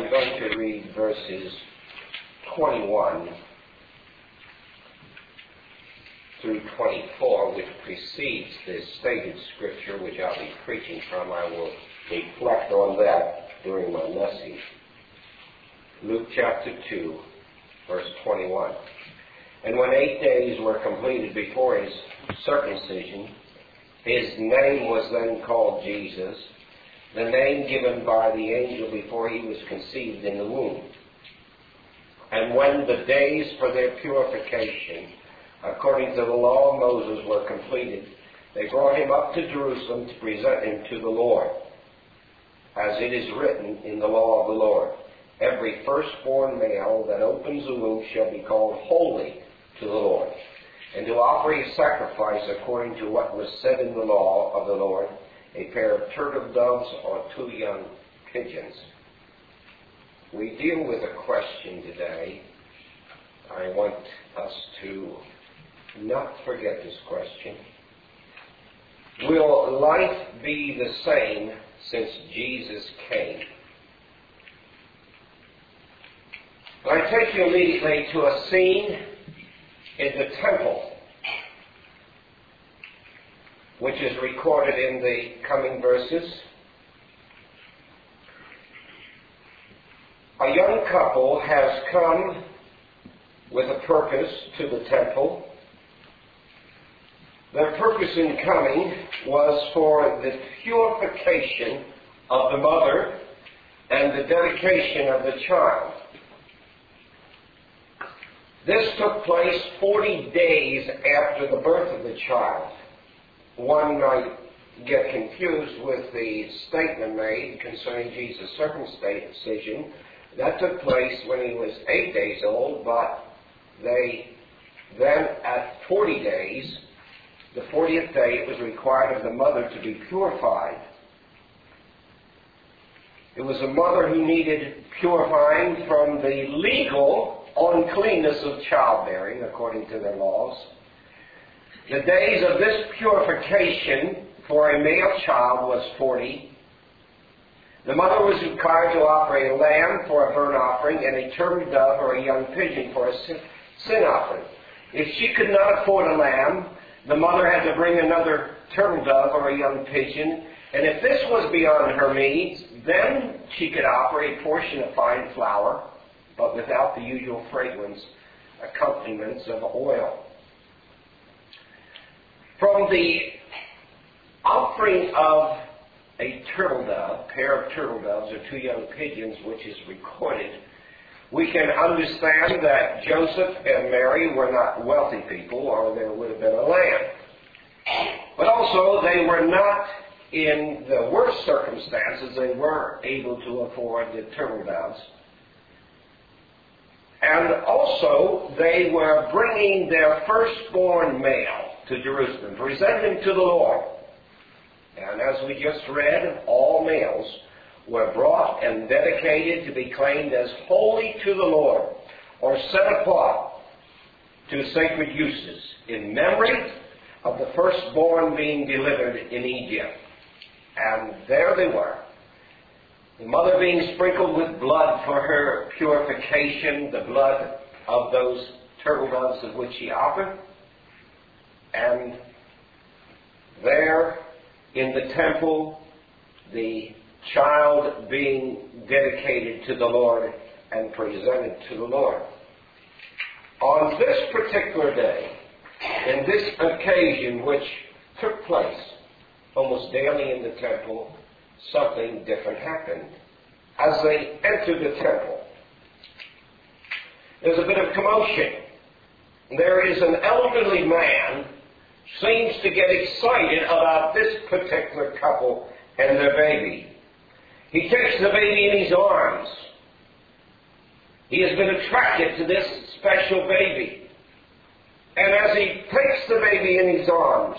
I'm going to read verses 21 through 24, which precedes this stated scripture, which I'll be preaching from. I will reflect on that during my message. Luke chapter 2, verse 21. And when 8 days were completed before his circumcision, his name was then called Jesus, the name given by the angel before he was conceived in the womb. And when the days for their purification, according to the law of Moses, were completed, they brought him up to Jerusalem to present him to the Lord. As it is written in the law of the Lord, every firstborn male that opens the womb shall be called holy to the Lord, and to offer a sacrifice according to what was said in the law of the Lord, a pair of turtle doves or 2 young pigeons. We deal with a question today. I want us to not forget this question. Will life be the same since Jesus came? I take you immediately to a scene in the temple, which is recorded in the coming verses. A young couple has come with a purpose to the temple. Their purpose in coming was for the purification of the mother and the dedication of the child. This took place 40 days after the birth of the child. One might get confused with the statement made concerning Jesus' circumcision. That took place when he was 8 days old, but they then at 40 days, the 40th day, it was required of the mother to be purified. It was a mother who needed purifying from the legal uncleanness of childbearing, according to their laws. The days of this purification for a male child was 40. The mother was required to offer a lamb for a burnt offering and a turtle dove or a young pigeon for a sin offering. If she could not afford a lamb, the mother had to bring another turtle dove or a young pigeon. And if this was beyond her means, then she could offer a portion of fine flour, but without the usual fragrance accompaniments of oil. From the offering of a turtle dove, pair of turtle doves or 2 young pigeons, which is recorded, we can understand that Joseph and Mary were not wealthy people, or there would have been a lamb. But also, they were not in the worst circumstances. They were able to afford the turtle doves. And also, they were bringing their firstborn male to Jerusalem, present him to the Lord. And as we just read, all males were brought and dedicated to be claimed as holy to the Lord, or set apart to sacred uses, in memory of the firstborn being delivered in Egypt. And there they were, the mother being sprinkled with blood for her purification, the blood of those turtle doves of which she offered. And there in the temple, the child being dedicated to the Lord and presented to the Lord. On this particular day, in this occasion which took place almost daily in the temple, something different happened. As they entered the temple, there's a bit of commotion. There is an elderly man seems to get excited about this particular couple and their baby. He takes the baby in his arms. He has been attracted to this special baby. And as he takes the baby in his arms,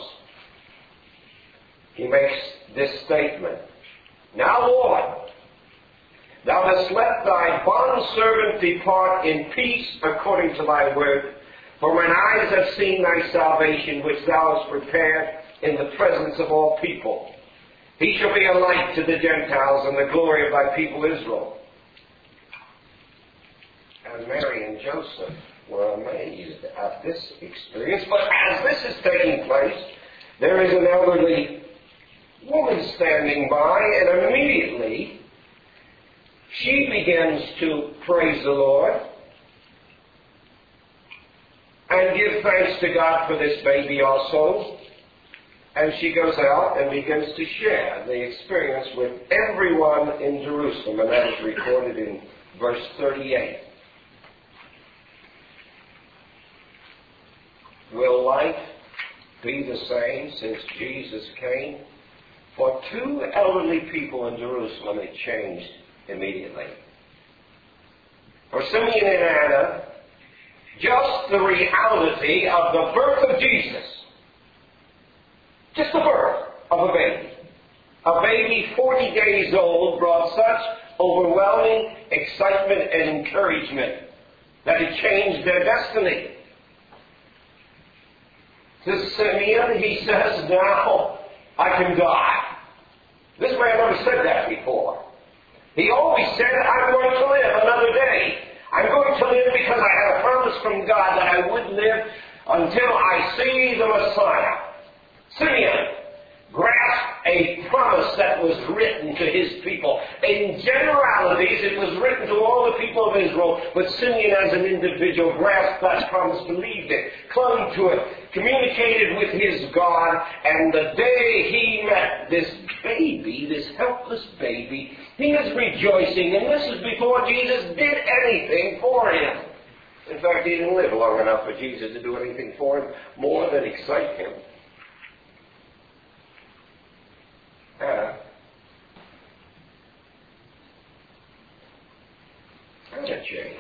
he makes this statement. Now, Lord, thou hast let thy bondservant depart in peace according to thy word. For mine eyes have seen thy salvation, which thou hast prepared in the presence of all people. He shall be a light to the Gentiles and the glory of thy people Israel. and Mary and Joseph were amazed at this experience. But as this is taking place, there is an elderly woman standing by, and immediately she begins to praise the Lord and give thanks to God for this baby also. And she goes out and begins to share the experience with everyone in Jerusalem, and that is recorded in verse 38. Will life be the same since Jesus came? For two elderly people in Jerusalem, it changed immediately. For Simeon and Anna, just the reality of the birth of Jesus, just the birth of a baby 40 days old, brought such overwhelming excitement and encouragement that it changed their destiny. To Simeon, he says, now I can die. This man never said that before. He always said, I'm going to live another day. I'm going to live because I had a promise from God that I would live until I see the Messiah. Simeon grasped a promise that was written to his people. In generalities, it was written to all the people of Israel, but Simeon as an individual grasped that promise, believed it, clung to it, communicated with his God, and the day he met this baby, this helpless baby, he is rejoicing, and this is before Jesus did anything for him. In fact, he didn't live long enough for Jesus to do anything for him more than excite him. Anna changed.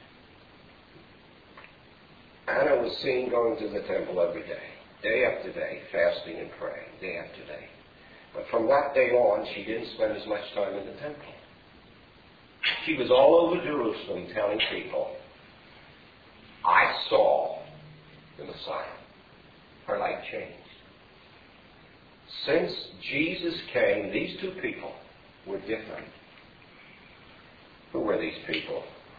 Anna was seen going to the temple every day after day, fasting and praying, day after day. But from that day on, she didn't spend as much time in the temple. She was all over Jerusalem telling people, I saw the Messiah. Her life changed. Since Jesus came, these two people were different. Who were these people?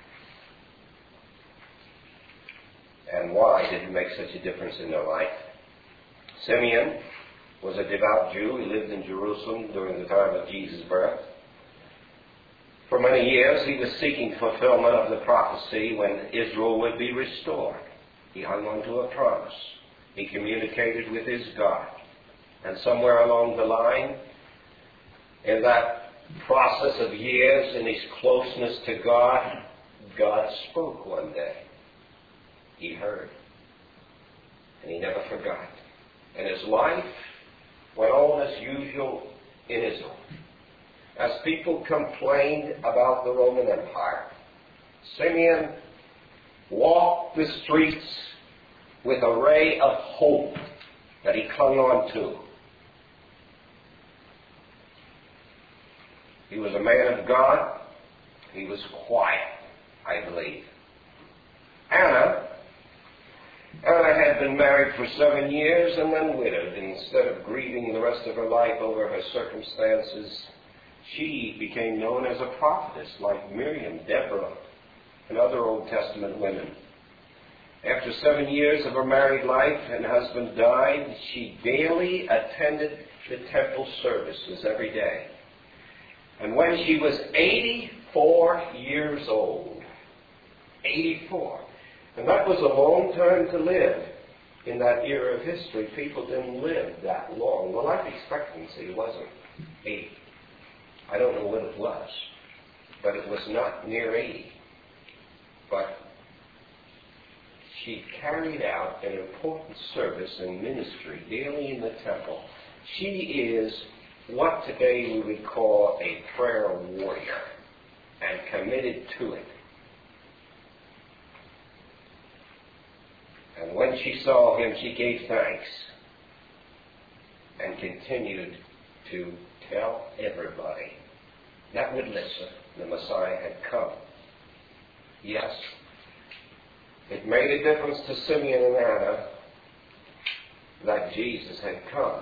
And why did it make such a difference in their life? Simeon was a devout Jew. He lived in Jerusalem during the time of Jesus' birth. For many years, he was seeking fulfillment of the prophecy when Israel would be restored. He hung on to a promise. He communicated with his God. And somewhere along the line, in that process of years, in his closeness to God, God spoke one day. He heard. And he never forgot. And his life went on as usual in Israel. As people complained about the Roman Empire, Simeon walked the streets with a ray of hope that he clung on to. He was a man of God. He was quiet, I believe. Anna had been married for 7 years and then widowed. Instead of grieving the rest of her life over her circumstances, she became known as a prophetess, like Miriam, Deborah, and other Old Testament women. After 7 years of her married life and husband died, she daily attended the temple services every day. And when she was 84 years old, 84, and that was a long time to live in that era of history. People didn't live that long. The life expectancy wasn't 80. I don't know what it was, but it was not near 80. But she carried out an important service and ministry daily in the temple. She is what today we would call a prayer warrior and committed to it. And when she saw him, she gave thanks and continued to tell everybody that would listen, the Messiah had come. Yes, it made a difference to Simeon and Anna that Jesus had come.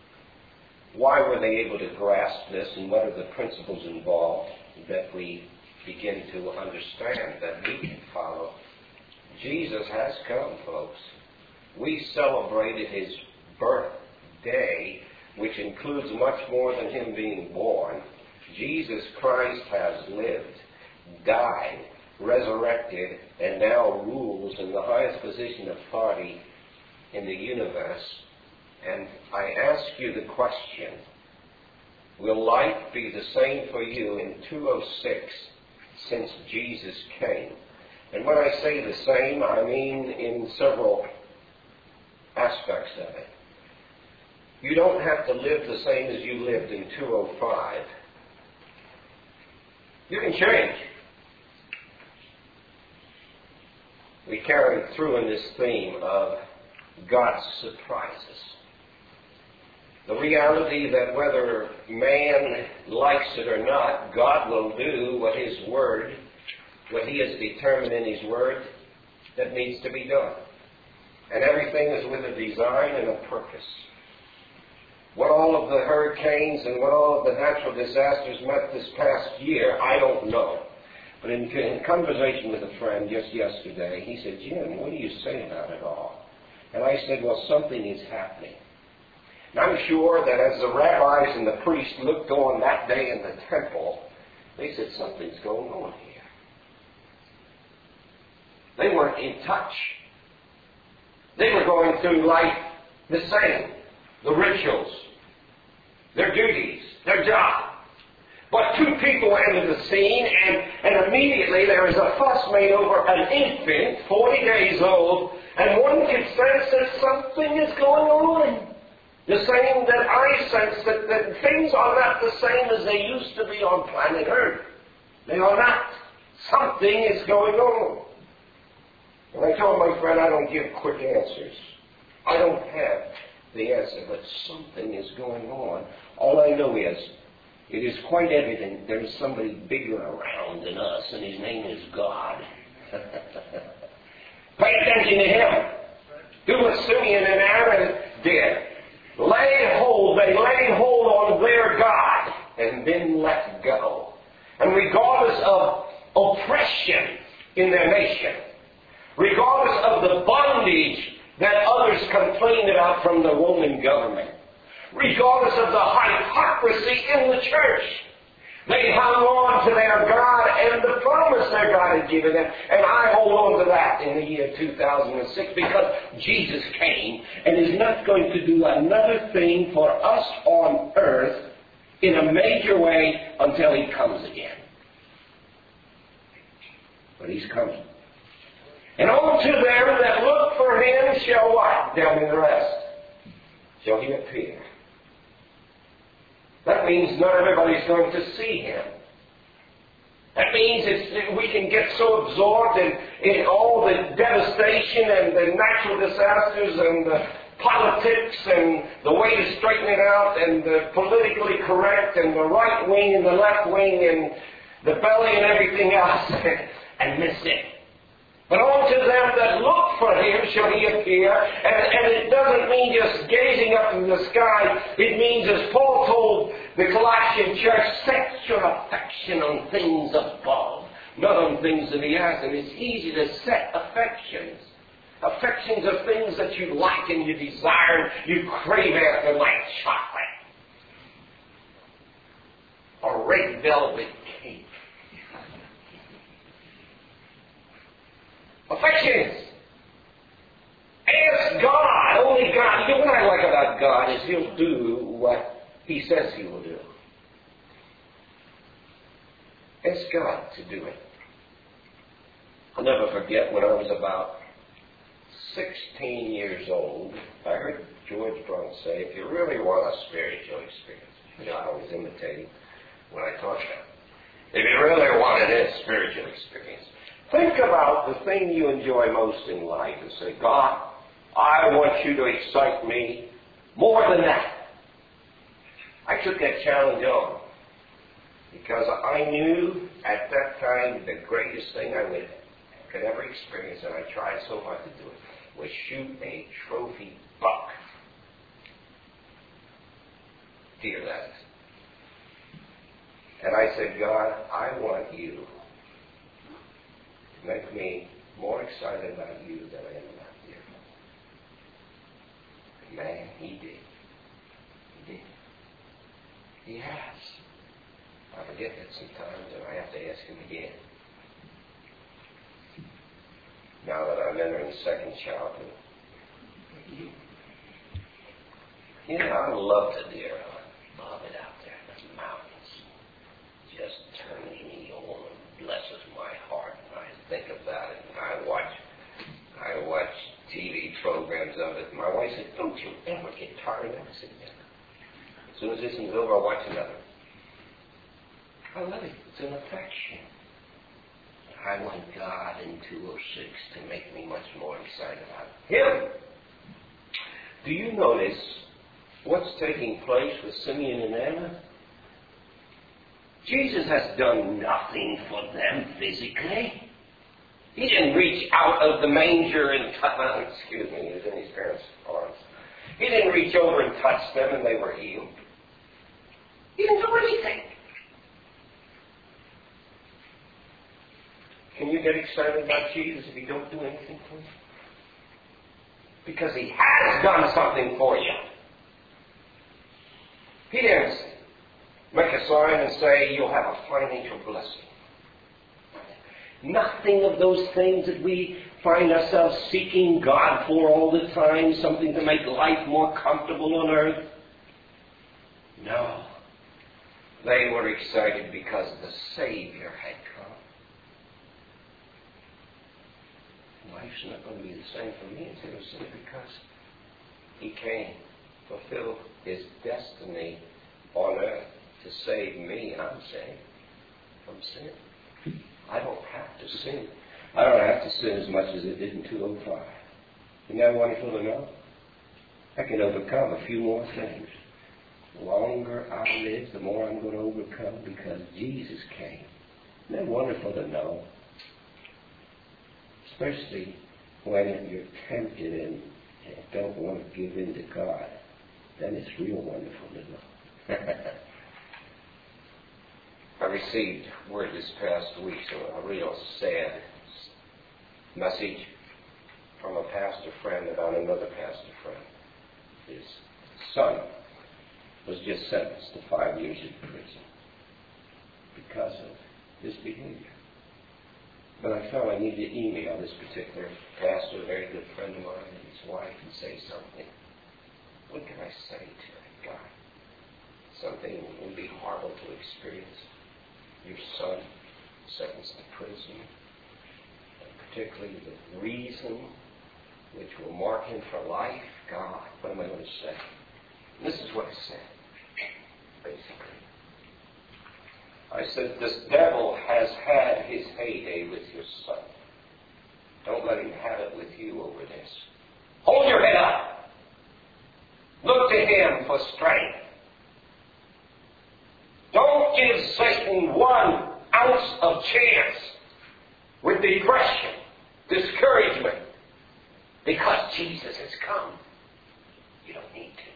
Why were they able to grasp this, and what are the principles involved that we begin to understand that we can follow. Jesus has come, folks. We celebrated his birthday, which includes much more than him being born. Jesus Christ has lived, died, resurrected, and now rules in the highest position of authority in the universe. And I ask you the question, will life be the same for you in 206 since Jesus came? And when I say the same, I mean in several aspects of it. You don't have to live the same as you lived in 205. You can change. We carry through in this theme of God's surprises. The reality that whether man likes it or not, God will do what his word, what he has determined in his word that needs to be done. And everything is with a design and a purpose. What all of the hurricanes and what all of the natural disasters meant this past year, I don't know. But in conversation with a friend just yesterday, he said, Jim, what do you say about it all? And I said, well, something is happening. And I'm sure that as the rabbis and the priests looked on that day in the temple, they said, something's going on here. They weren't in touch. They were going through life the same. The rituals, their duties, their job. But two people enter the scene, and immediately there is a fuss made over an infant, 40 days old, and one can sense that something is going on. The same that I sense that things are not the same as they used to be on planet Earth. They are not. Something is going on. And I told my friend I don't give quick answers. I don't have the answer, but something is going on. All I know is, it is quite evident there is somebody bigger around than us, and his name is God. Pay attention to him. Do what Simeon and Aaron did. They lay hold on their God, and then let go. And regardless of oppression in their nation, regardless of the bondage that others complained about from the Roman government, regardless of the hypocrisy in the church, they hung on to their God and the promise their God had given them. And I hold on to that in the year 2006 because Jesus came and is not going to do another thing for us on earth in a major way until he comes again. But he's coming. And unto them that look for him shall what? Tell me the rest. Shall he appear. That means not everybody's going to see him. That means we can get so absorbed in all the devastation and the natural disasters and the politics and the way to straighten it out and the politically correct and the right wing and the left wing and the belly and everything else and miss it. But unto them that look for him shall he appear. And it doesn't mean just gazing up in the sky. It means, as Paul told the Colossian church, set your affection on things above, not on things of the earth. And it's easy to set affections. Affections are things that you like and you desire, you crave after, like chocolate. Or red velvet cake. Affections. Ask God. Only God. You know what I like about God is he'll do what he says he will do. Ask God to do it. I'll never forget when I was about 16 years old, I heard George Brunk say, if you really want a spiritual experience, I was imitating when I taught that. If you really wanted a spiritual experience, think about the thing you enjoy most in life and say, God, I want you to excite me more than that. I took that challenge on because I knew at that time the greatest thing I could ever experience, and I tried so hard to do it, was shoot a trophy buck. Dear that. And I said, God, I want you make me more excited about you than I am about you. Man, he did. He did. He has. I forget that sometimes, and I have to ask him again. Now that I'm entering second childhood. You know, I love the deer hunt. Love it out there in the mountains. Just turns me on and blesses my heart. And I think about it, and I watch TV programs of it. My wife said, "Don't you ever get tired of it?" I said, "Never. As soon as this one's over, I'll watch another." I love it. It's an affection. I want God in 206 to make me much more excited about Him. Do you notice what's taking place with Simeon and Anna? Jesus has done nothing for them physically. He didn't reach out of the manger and he was in his parents' arms. He didn't reach over and touch them and they were healed. He didn't do anything. Can you get excited about Jesus if He don't do anything for you? Because He has done something for you. He didn't make a sign and say, "You'll have a financial blessing." Nothing of those things that we find ourselves seeking God for all the time, something to make life more comfortable on earth. No. They were excited because the Savior had come. Life's not going to be the same for me until it's because He came, fulfilled His destiny on earth to save me. I'm saved from sin. I don't have to sin. I don't have to sin as much as I did in 205. Isn't that wonderful to know? I can overcome a few more things. The longer I live, the more I'm going to overcome because Jesus came. Isn't that wonderful to know? Especially when you're tempted and don't want to give in to God. Then it's real wonderful to know. I received word this past week, so a real sad message from a pastor friend about another pastor friend. His son was just sentenced to 5 years in prison because of his behavior. But I felt I needed to email this particular pastor, a very good friend of mine, and his wife, and say something. What can I say to that guy? Something that would be horrible to experience. Your son sentenced to prison, and particularly the reason which will mark him for life. God, what am I going to say? And this is what I said, basically. I said, this devil has had his heyday with your son. Don't let him have it with you over this. Hold your head up. Look to Him for strength. Don't give Satan 1 ounce of chance with depression, discouragement, because Jesus has come. You don't need to.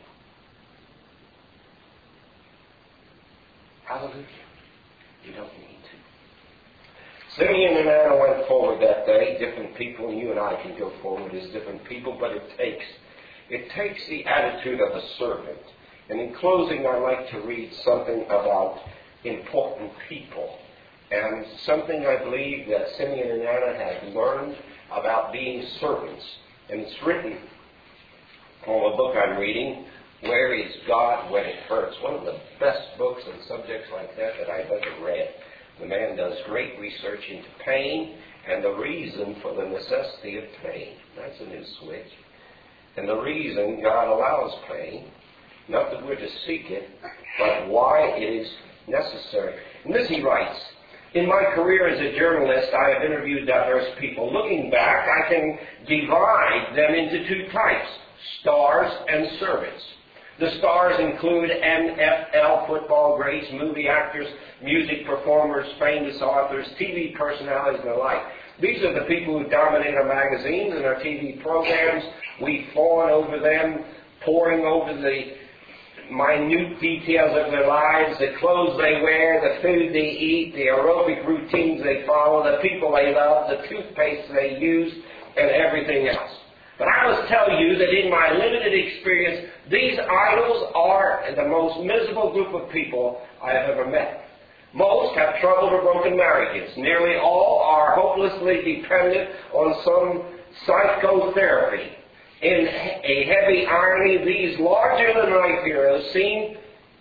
Hallelujah. You don't need to. Simeon and Anna went forward that day. Different people, and you and I can go forward as different people, but it takes the attitude of a servant. And in closing, I'd like to read something about important people and something I believe that Simeon and Anna had learned about being servants. And it's written from a book I'm reading, Where is God When It Hurts? One of the best books on subjects like that I've ever read. The man does great research into pain and the reason for the necessity of pain. That's a new switch. And the reason God allows pain. Not that we're to seek it, but why it is necessary. And this he writes, in my career as a journalist, I have interviewed diverse people. Looking back, I can divide them into 2 types, stars and servants. The stars include NFL football greats, movie actors, music performers, famous authors, TV personalities, and the like. These are the people who dominate our magazines and our TV programs. We fawn over them, poring over the minute details of their lives, the clothes they wear, the food they eat, the aerobic routines they follow, the people they love, the toothpaste they use, and everything else. But I must tell you that in my limited experience, these idols are the most miserable group of people I have ever met. Most have troubled or broken marriages. Nearly all are hopelessly dependent on some psychotherapy. In a heavy irony, these larger-than-life heroes seem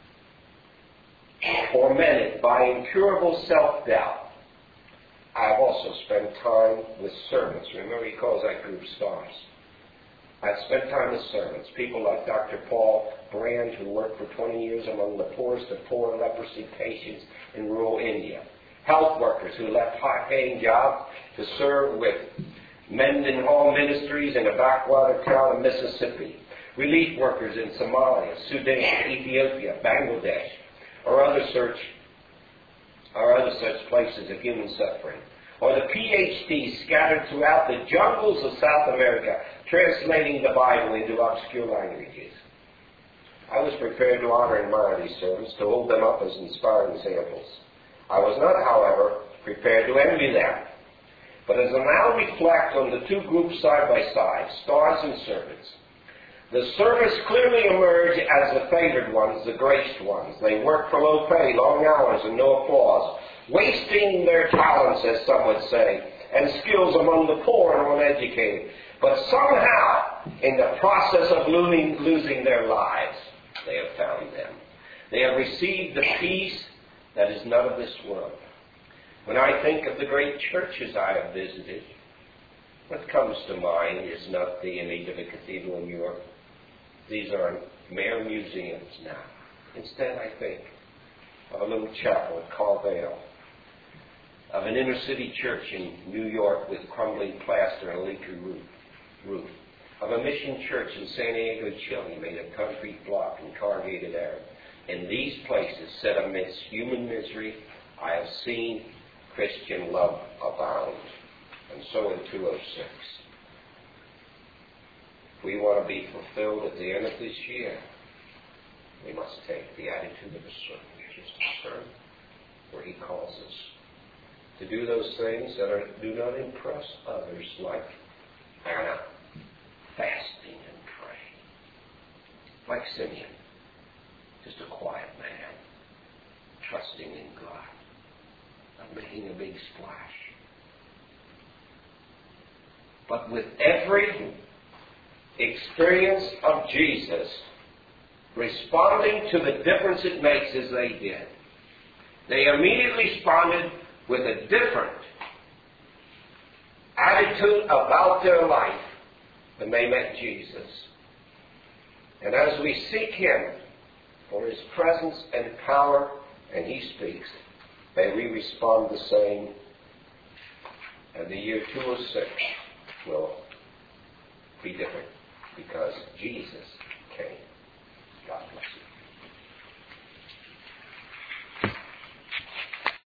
tormented by incurable self-doubt. I have also spent time with servants. Remember, he calls that group stars. I've spent time with servants, people like Dr. Paul Brand, who worked for 20 years among the poorest of poor leprosy patients in rural India. Health workers who left high-paying jobs to serve with Mendenhall Ministries in a backwater town of Mississippi. Relief workers in Somalia, Sudan, Ethiopia, Bangladesh, or other such places of human suffering. Or the PhDs scattered throughout the jungles of South America, translating the Bible into obscure languages. I was prepared to honor and admire these servants, to hold them up as inspiring examples. I was not, however, prepared to envy them. But as I now reflect on the two groups side by side, stars and servants, the servants clearly emerge as the favored ones, the graced ones. They work for low pay, long hours, and no applause, wasting their talents, as some would say, and skills among the poor and uneducated. But somehow, in the process of losing their lives, they have found them. They have received the peace that is none of this world. When I think of the great churches I have visited, what comes to mind is not the Anita Cathedral in New York. These are mere museums now. Instead, I think of a little chapel at Carvale, of an inner-city church in New York with crumbling plaster and a leaky roof, of a mission church in San Diego, Chile, made of concrete block and corrugated iron. In these places, set amidst human misery, I have seen Christian love abound. And so in 206. If we want to be fulfilled at the end of this year, we must take the attitude of a servant, just a servant, where he calls us to do those things that do not impress others, like Anna, fasting and praying, like Simeon, just a quiet man, trusting in God, not making a big splash. But with every experience of Jesus, responding to the difference it makes as they did, they immediately responded with a different attitude about their life when they met Jesus. And as we seek Him for His presence and power, and He speaks, may we respond the same. And the year 206 will be different, because Jesus